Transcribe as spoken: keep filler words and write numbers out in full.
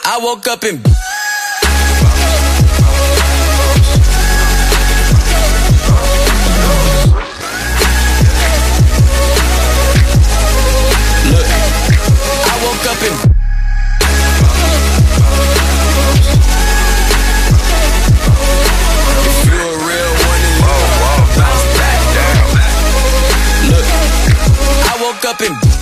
I woke up and look, I woke up and if you a real one and you bounce back down. Look, I woke up and